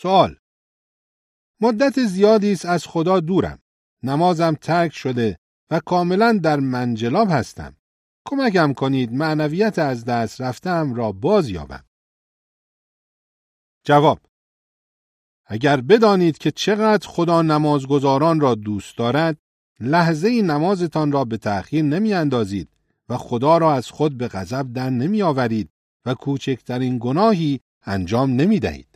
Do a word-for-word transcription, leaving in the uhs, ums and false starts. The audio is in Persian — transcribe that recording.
سوال: مدت زیادی است از خدا دورم. نمازم ترک شده و کاملا در منجلاب هستم. کمکم کنید معنویت از دست رفته‌ام را باز یابم. جواب: اگر بدانید که چقدر خدا نمازگزاران را دوست دارد، لحظه ای نمازتان را به تأخیر نمی اندازید و خدا را از خود به غضب در نمی آورید و کوچکترین گناهی انجام نمی دهید.